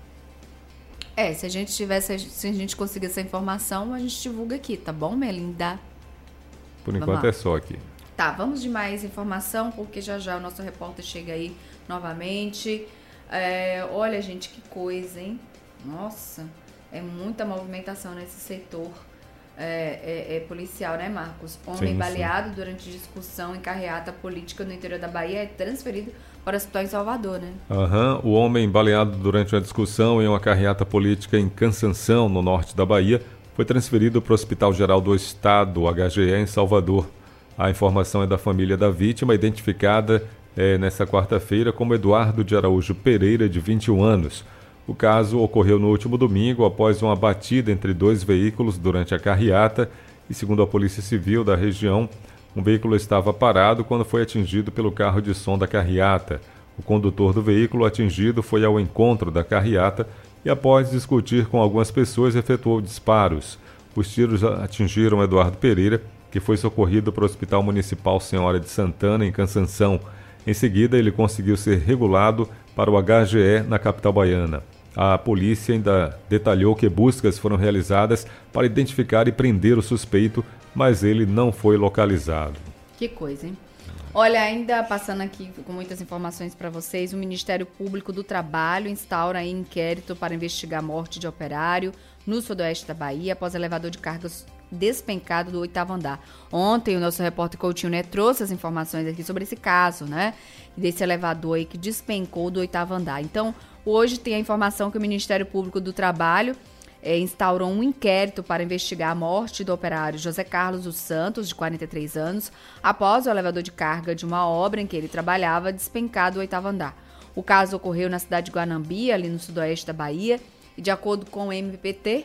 Se a gente conseguir essa informação, a gente divulga aqui, tá bom, minha linda? Por enquanto é só aqui. Tá, vamos de mais informação, porque já o nosso repórter chega aí novamente. Olha, gente, que coisa, hein? Nossa, é muita movimentação nesse setor policial, né, Marcos? Homem baleado durante discussão em carreata política no interior da Bahia é transferido para o hospital em Salvador, né? O homem baleado durante uma discussão em uma carreata política em Cansanção, no norte da Bahia, foi transferido para o Hospital Geral do Estado, HGE, em Salvador. A informação é da família da vítima, identificada nesta quarta-feira como Eduardo de Araújo Pereira, de 21 anos. O caso ocorreu no último domingo após uma batida entre dois veículos durante a carreata e, segundo a Polícia Civil da região, um veículo estava parado quando foi atingido pelo carro de som da carreata. O condutor do veículo atingido foi ao encontro da carreata e, após discutir com algumas pessoas, efetuou disparos. Os tiros atingiram Eduardo Pereira, que foi socorrido para o Hospital Municipal Senhora de Santana, em Cansanção. Em seguida, ele conseguiu ser regulado para o HGE na capital baiana. A polícia ainda detalhou que buscas foram realizadas para identificar e prender o suspeito, mas ele não foi localizado. Que coisa, hein? Olha, ainda passando aqui com muitas informações para vocês, o Ministério Público do Trabalho instaura inquérito para investigar a morte de operário no sudoeste da Bahia após elevador de cargas despencado do 8º andar. Ontem o nosso repórter Coutinho Neto trouxe as informações aqui sobre esse caso, né? Desse elevador aí que despencou do 8º andar. Então, hoje tem a informação que o Ministério Público do Trabalho instaurou um inquérito para investigar a morte do operário José Carlos dos Santos, de 43 anos, após o elevador de carga de uma obra em que ele trabalhava despencar do 8º andar. O caso ocorreu na cidade de Guanambi, ali no sudoeste da Bahia, e de acordo com o MPT,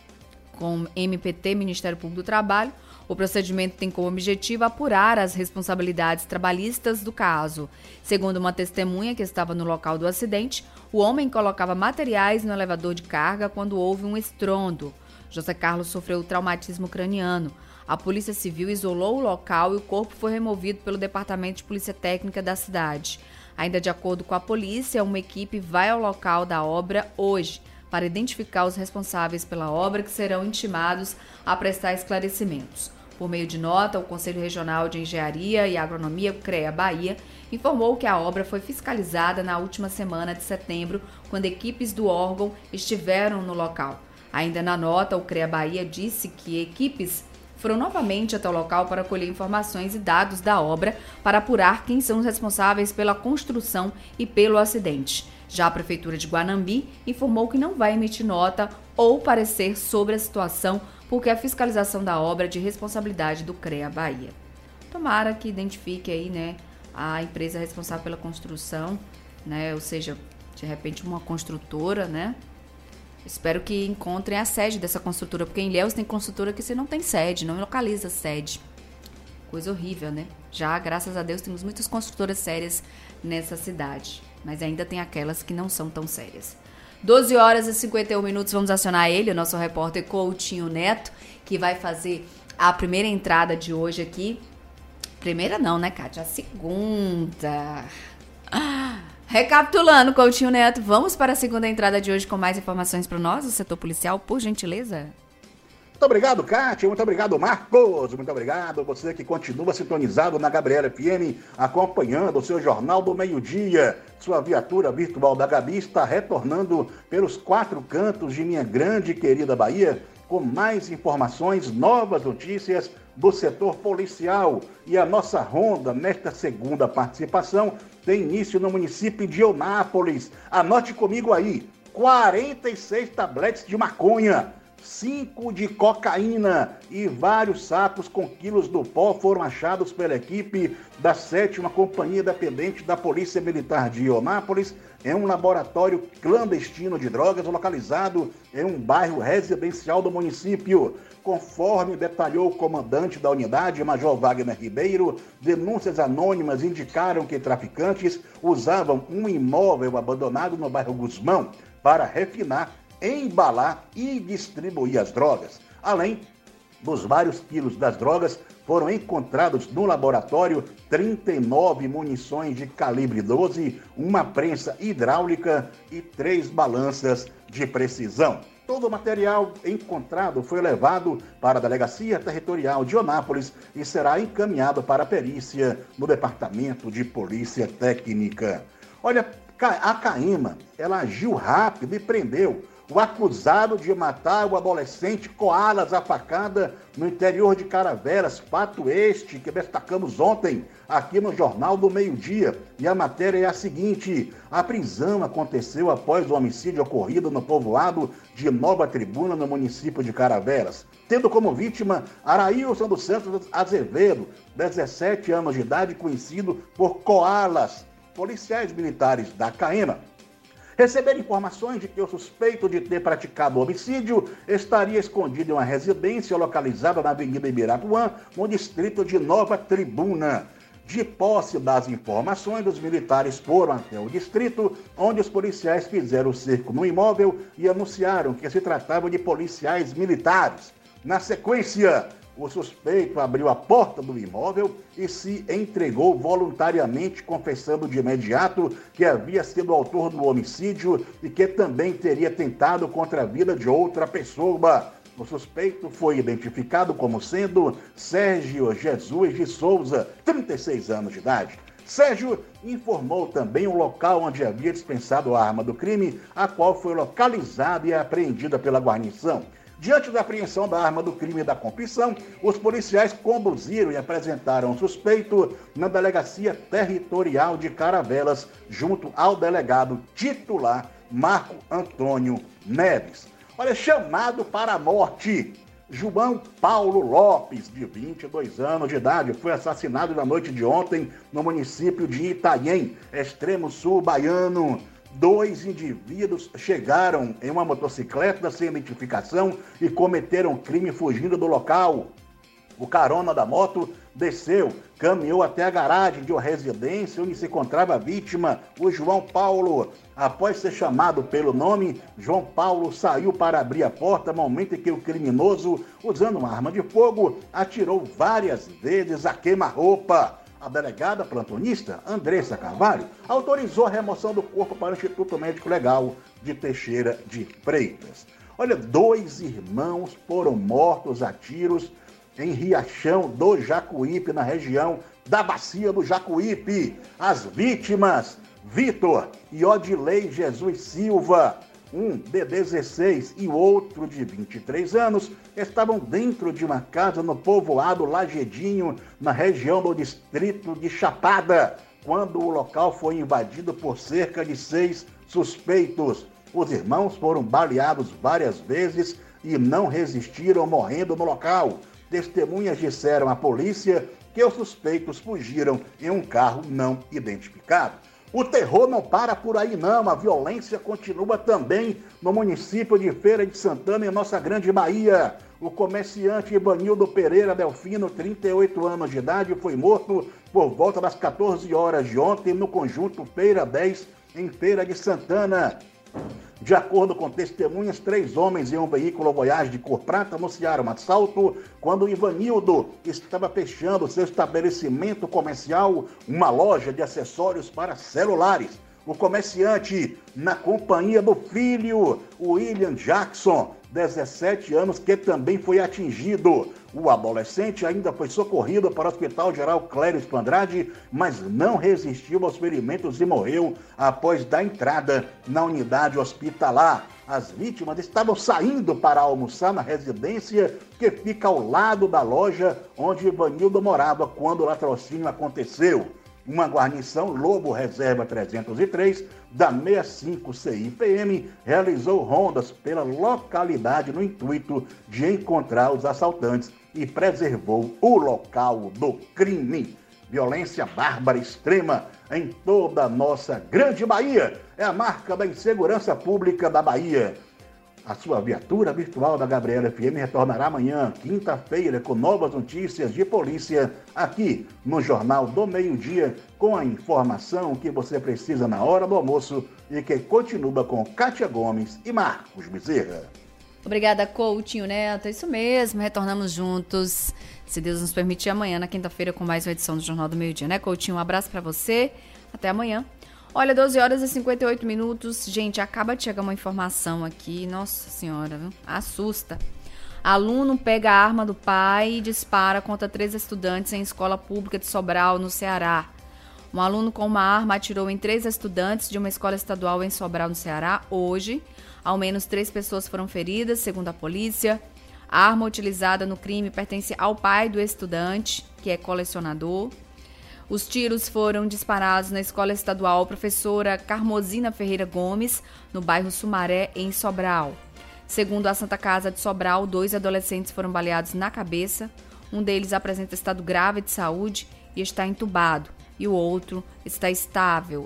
Ministério Público do Trabalho, o procedimento tem como objetivo apurar as responsabilidades trabalhistas do caso. Segundo uma testemunha que estava no local do acidente, o homem colocava materiais no elevador de carga quando houve um estrondo. José Carlos sofreu traumatismo craniano. A Polícia Civil isolou o local e o corpo foi removido pelo Departamento de Polícia Técnica da cidade. Ainda de acordo com a polícia, uma equipe vai ao local da obra hoje para identificar os responsáveis pela obra, que serão intimados a prestar esclarecimentos. Por meio de nota, o Conselho Regional de Engenharia e Agronomia, CREA Bahia, informou que a obra foi fiscalizada na última semana de setembro, quando equipes do órgão estiveram no local. Ainda na nota, o CREA Bahia disse que equipes foram novamente até o local para colher informações e dados da obra para apurar quem são os responsáveis pela construção e pelo acidente. Já a Prefeitura de Guanambi informou que não vai emitir nota ou parecer sobre a situação, porque a fiscalização da obra é de responsabilidade do CREA Bahia. Tomara que identifique aí, né, a empresa responsável pela construção, né, ou seja, de repente uma construtora, né. Espero que encontrem a sede dessa construtora, porque em Ilhéus tem construtora que você não tem sede, não localiza sede. Coisa horrível, né? Já, graças a Deus, temos muitas construtoras sérias nessa cidade, mas ainda tem aquelas que não são tão sérias. 12 horas e 51 minutos, vamos acionar ele, o nosso repórter Coutinho Neto, que vai fazer a primeira entrada de hoje aqui. Primeira não, né, Kátia? A segunda. Recapitulando, Coutinho Neto, vamos para a segunda entrada de hoje com mais informações para nós, o setor policial, por gentileza. Muito obrigado, Kátia. Muito obrigado, Marcos. Muito obrigado você que continua sintonizado na Gabriela FM, acompanhando o seu Jornal do Meio-Dia. Sua viatura virtual da Gabi está retornando pelos 4 cantos de minha grande e querida Bahia, com mais informações, novas notícias do setor policial. E a nossa ronda, nesta segunda participação, tem início no município de Eunápolis. Anote comigo aí, 46 tabletes de maconha, 5 de cocaína e vários sacos com quilos do pó foram achados pela equipe da 7ª Companhia Dependente da Polícia Militar de Eunápolis em um laboratório clandestino de drogas localizado em um bairro residencial do município. Conforme detalhou o comandante da unidade, Major Wagner Ribeiro, denúncias anônimas indicaram que traficantes usavam um imóvel abandonado no bairro Guzmão para refinar, embalar e distribuir as drogas. Além dos vários quilos das drogas, foram encontrados no laboratório 39 munições de calibre 12, uma prensa hidráulica e 3 balanças de precisão. Todo o material encontrado foi levado para a Delegacia Territorial de Eunápolis e será encaminhado para a perícia no Departamento de Polícia Técnica. Olha, a CAEMA, ela agiu rápido e prendeu o acusado de matar o adolescente Koalas à facada no interior de Caravelas, fato este que destacamos ontem aqui no Jornal do Meio-Dia. E a matéria é a seguinte: a prisão aconteceu após o homicídio ocorrido no povoado de Nova Tribuna, no município de Caravelas, tendo como vítima Arailson dos Santos Azevedo, 17 anos de idade, conhecido por Koalas. Policiais militares da CAEMA receberam informações de que o suspeito de ter praticado o homicídio estaria escondido em uma residência localizada na Avenida Ibirapuã, no distrito de Nova Tribuna. De posse das informações, os militares foram até o distrito, onde os policiais fizeram o cerco no imóvel e anunciaram que se tratava de policiais militares. Na sequência, o suspeito abriu a porta do imóvel e se entregou voluntariamente, confessando de imediato que havia sido o autor do homicídio e que também teria tentado contra a vida de outra pessoa. O suspeito foi identificado como sendo Sérgio Jesus de Souza, 36 anos de idade. Sérgio informou também o local onde havia dispensado a arma do crime, a qual foi localizada e apreendida pela guarnição. Diante da apreensão da arma do crime e da confissão, os policiais conduziram e apresentaram o suspeito na Delegacia Territorial de Caravelas, junto ao delegado titular Marco Antônio Neves. Olha, chamado para a morte. João Paulo Lopes, de 22 anos de idade, foi assassinado na noite de ontem no município de Itanhem, extremo sul baiano. 2 indivíduos chegaram em uma motocicleta sem identificação e cometeram crime fugindo do local. O carona da moto desceu, caminhou até a garagem de uma residência onde se encontrava a vítima, o João Paulo. Após ser chamado pelo nome, João Paulo saiu para abrir a porta, momento em que o criminoso, usando uma arma de fogo, atirou várias vezes a queima-roupa. A delegada plantonista, Andressa Carvalho, autorizou a remoção do corpo para o Instituto Médico Legal de Teixeira de Freitas. Olha, 2 irmãos foram mortos a tiros em Riachão do Jacuípe, na região da Bacia do Jacuípe. As vítimas, Vitor e Odilei Jesus Silva, um de 16 e o outro de 23 anos, estavam dentro de uma casa no povoado Lagedinho, na região do distrito de Chapada, quando o local foi invadido por cerca de 6 suspeitos. Os irmãos foram baleados várias vezes e não resistiram, morrendo no local. Testemunhas disseram à polícia que os suspeitos fugiram em um carro não identificado. O terror não para por aí não, a violência continua também no município de Feira de Santana, em nossa grande Bahia. O comerciante Ivanildo Pereira Delfino, 38 anos de idade, foi morto por volta das 14 horas de ontem no conjunto Feira 10, em Feira de Santana. De acordo com testemunhas, 3 homens em um veículo Voyage de cor prata anunciaram um assalto quando Ivanildo estava fechando seu estabelecimento comercial, uma loja de acessórios para celulares. O comerciante, na companhia do filho, William Jackson, 17 anos, que também foi atingido. O adolescente ainda foi socorrido para o Hospital Geral Clério Andrade, mas não resistiu aos ferimentos e morreu após dar entrada na unidade hospitalar. As vítimas estavam saindo para almoçar na residência que fica ao lado da loja onde Ivanildo morava quando o latrocínio aconteceu. Uma guarnição Lobo Reserva 303 da 65 CIPM realizou rondas pela localidade no intuito de encontrar os assaltantes e preservou o local do crime. Violência bárbara extrema em toda a nossa grande Bahia é a marca da insegurança pública da Bahia. A sua viatura virtual da Gabriela FM retornará amanhã, quinta-feira, com novas notícias de polícia aqui no Jornal do Meio-Dia, com a informação que você precisa na hora do almoço e que continua com Kátia Gomes e Marcos Bezerra. Obrigada, Coutinho Neto. É isso mesmo, retornamos juntos, se Deus nos permitir, amanhã, na quinta-feira, com mais uma edição do Jornal do Meio-Dia, né, Coutinho? Um abraço para você, até amanhã. Olha, 12 horas e 58 minutos. Gente, acaba de chegar uma informação aqui. Nossa senhora, viu? Assusta. Aluno pega a arma do pai e dispara contra 3 estudantes em escola pública de Sobral, no Ceará. Um aluno com uma arma atirou em 3 estudantes de uma escola estadual em Sobral, no Ceará, hoje. Ao menos 3 pessoas foram feridas, segundo a polícia. A arma utilizada no crime pertence ao pai do estudante, que é colecionador. Os tiros foram disparados na escola estadual Professora Carmosina Ferreira Gomes, no bairro Sumaré, em Sobral. Segundo a Santa Casa de Sobral, 2 adolescentes foram baleados na cabeça. Um deles apresenta estado grave de saúde e está entubado, e o outro está estável.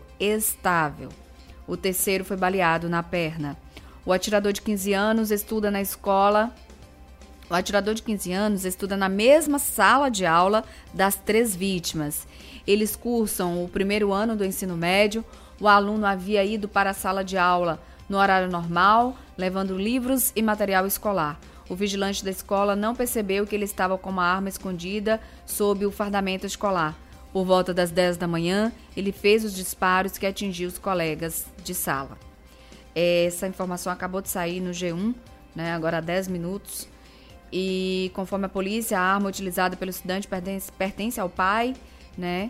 O terceiro foi baleado na perna. O atirador de 15 anos estuda na escola... O atirador de 15 anos estuda na mesma sala de aula das 3 vítimas. Eles cursam o primeiro ano do ensino médio. O aluno havia ido para a sala de aula no horário normal, levando livros e material escolar. O vigilante da escola não percebeu que ele estava com uma arma escondida sob o fardamento escolar. Por volta das 10 da manhã, ele fez os disparos que atingiu os colegas de sala. Essa informação acabou de sair no G1, né, agora há 10 minutos. E conforme a polícia, a arma utilizada pelo estudante pertence ao pai, né,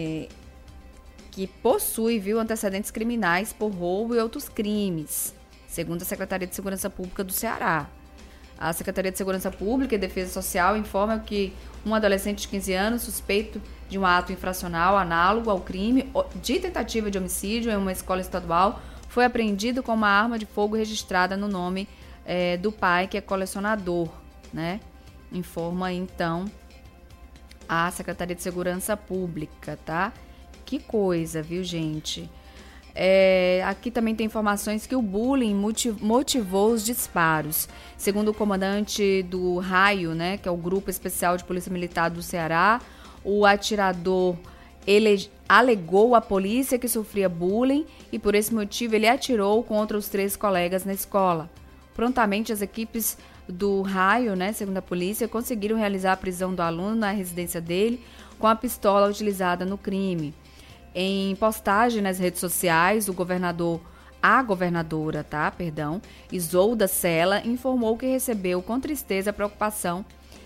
que possui, antecedentes criminais por roubo e outros crimes. segundo a Secretaria de Segurança Pública do Ceará. A Secretaria de Segurança Pública e Defesa Social informa que um adolescente de 15 anos, suspeito de um ato infracional análogo ao crime de tentativa de homicídio em uma escola estadual, foi apreendido com uma arma de fogo registrada no nome do pai, que é colecionador, né? Informa, então, a Secretaria de Segurança Pública, tá? Que coisa, viu, gente? Aqui também tem informações que o bullying motivou os disparos. Segundo o comandante do Raio, né, que é o Grupo Especial de Polícia Militar do Ceará, o atirador alegou à polícia que sofria bullying e por esse motivo ele atirou contra os 3 colegas na escola. Prontamente as equipes do Raio, né, segundo a polícia, conseguiram realizar a prisão do aluno na residência dele com a pistola utilizada no crime. Em postagem nas redes sociais, a governadora, Isolda Sela, informou que recebeu com tristeza e preocupação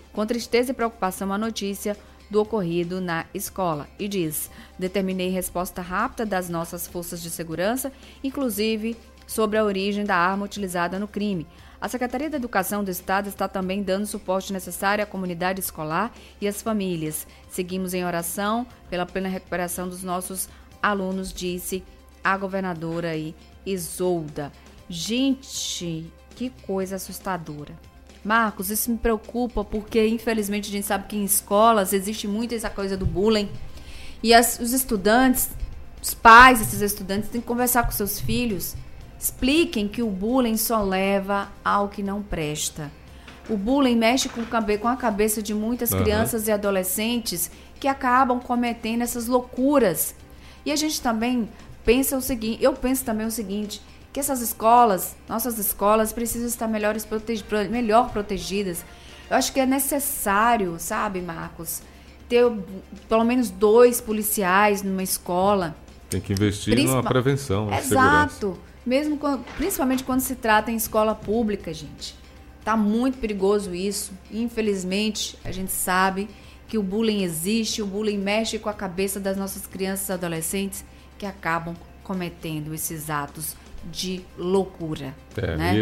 a notícia do ocorrido na escola e diz: determinei resposta rápida das nossas forças de segurança, inclusive sobre a origem da arma utilizada no crime. A Secretaria da Educação do Estado está também dando o suporte necessário à comunidade escolar e às famílias. Seguimos em oração pela plena recuperação dos nossos alunos, disse a governadora Isolda. Gente, que coisa assustadora. Marcos, isso me preocupa porque, infelizmente, a gente sabe que em escolas existe muito essa coisa do bullying. E os estudantes, os pais desses estudantes, têm que conversar com seus filhos. Expliquem que o bullying só leva ao que não presta. O bullying mexe com a cabeça de muitas crianças e adolescentes que acabam cometendo essas loucuras. E a gente também pensa o seguinte, que essas escolas, nossas escolas, precisam estar melhor protegidas. Eu acho que é necessário, sabe, Marcos, ter pelo menos 2 policiais numa escola. Tem que investir na prevenção, na segurança. Exato. Principalmente quando se trata em escola pública, gente. Tá muito perigoso isso. Infelizmente, a gente sabe que o bullying existe, o bullying mexe com a cabeça das nossas crianças e adolescentes que acabam cometendo esses atos de loucura, né?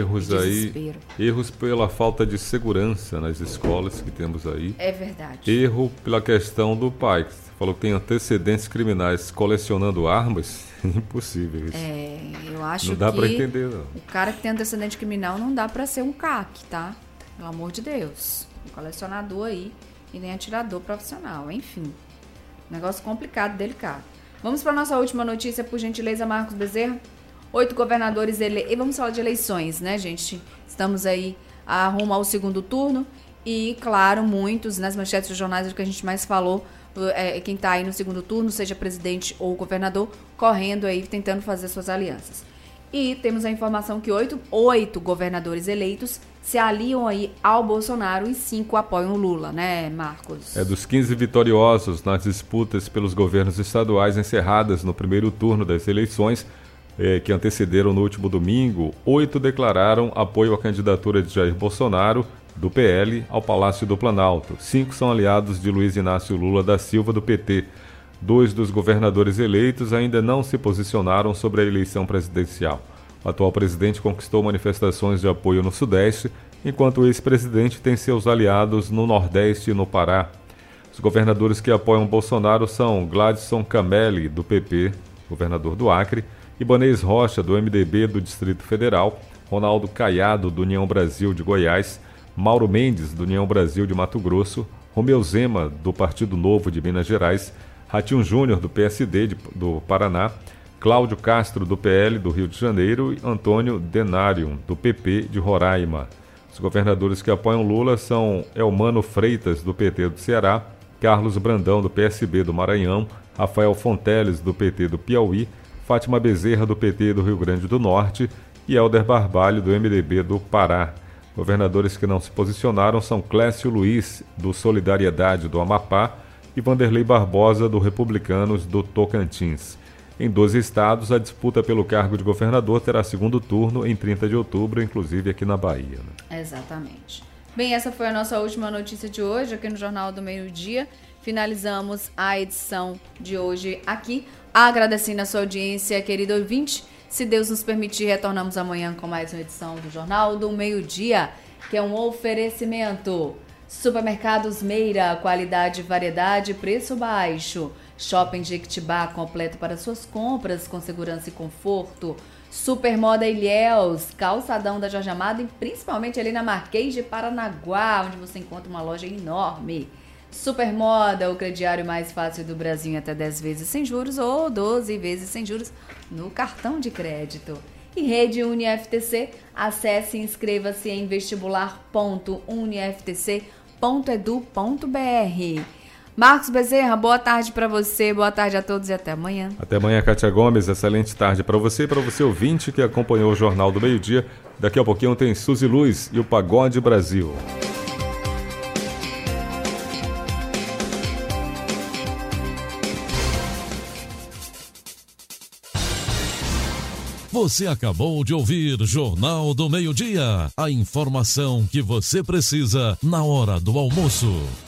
Erros pela falta de segurança nas escolas que temos aí. É verdade. Erro pela questão do pai, que você falou que tem antecedentes criminais colecionando armas. Impossível isso. Eu acho que não dá para entender, não. O cara que tem antecedente criminal não dá para ser um CAC, tá? Pelo amor de Deus. Um colecionador aí e nem atirador profissional, enfim. Negócio complicado, delicado. Vamos para nossa última notícia, por gentileza, Marcos Bezerra. 8 governadores e vamos falar de eleições, né, gente? Estamos aí rumo ao segundo turno e, claro, muitos nas manchetes dos jornais, o que a gente mais falou, quem está aí no segundo turno, seja presidente ou governador, correndo aí, tentando fazer suas alianças. E temos a informação que 8 governadores eleitos se aliam aí ao Bolsonaro e 5 apoiam o Lula, né, Marcos? Dos 15 vitoriosos nas disputas pelos governos estaduais encerradas no primeiro turno das eleições, que antecederam no último domingo, 8 declararam apoio à candidatura de Jair Bolsonaro, do PL, ao Palácio do Planalto. 5 são aliados de Luiz Inácio Lula da Silva, do PT. 2 dos governadores eleitos ainda não se posicionaram sobre a eleição presidencial. O atual presidente conquistou manifestações de apoio no Sudeste, enquanto o ex-presidente tem seus aliados no Nordeste e no Pará. Os governadores que apoiam Bolsonaro são Gladson Camelli, do PP, governador do Acre, Ibanez Rocha, do MDB do Distrito Federal, Ronaldo Caiado, do União Brasil de Goiás, Mauro Mendes, do União Brasil de Mato Grosso, Romeu Zema, do Partido Novo de Minas Gerais, Ratinho Júnior, do PSD do Paraná, Cláudio Castro, do PL do Rio de Janeiro e Antônio Denário, do PP de Roraima. Os governadores que apoiam Lula são Elmano Freitas, do PT do Ceará, Carlos Brandão, do PSB do Maranhão, Rafael Fonteles, do PT do Piauí, Fátima Bezerra, do PT do Rio Grande do Norte e Helder Barbalho, do MDB do Pará. Governadores que não se posicionaram são Clécio Luiz, do Solidariedade do Amapá, e Vanderlei Barbosa, do Republicanos do Tocantins. Em 12 estados, a disputa pelo cargo de governador terá segundo turno em 30 de outubro, inclusive aqui na Bahia. Né? Exatamente. Bem, essa foi a nossa última notícia de hoje aqui no Jornal do Meio-Dia. Finalizamos a edição de hoje aqui, agradecendo a sua audiência, querido ouvinte. Se Deus nos permitir, retornamos amanhã com mais uma edição do Jornal do Meio-Dia, que é um oferecimento. Supermercados Meira, qualidade, variedade, preço baixo. Shopping Jequitibá, completo para suas compras, com segurança e conforto. Supermoda Ilhéus, calçadão da Jorge Amado e principalmente ali na Marquês de Paranaguá, onde você encontra uma loja enorme. Supermoda, o crediário mais fácil do Brasil em até 10 vezes sem juros ou 12 vezes sem juros no cartão de crédito. E Rede UniFTC, acesse e inscreva-se em vestibular.uniftc.edu.br. Marcos Bezerra, boa tarde para você, boa tarde a todos e até amanhã. Até amanhã, Kátia Gomes, excelente tarde para você e para você ouvinte que acompanhou o Jornal do Meio-Dia. Daqui a pouquinho tem Suzy Luz e o Pagode Brasil. Você acabou de ouvir Jornal do Meio-Dia, a informação que você precisa na hora do almoço.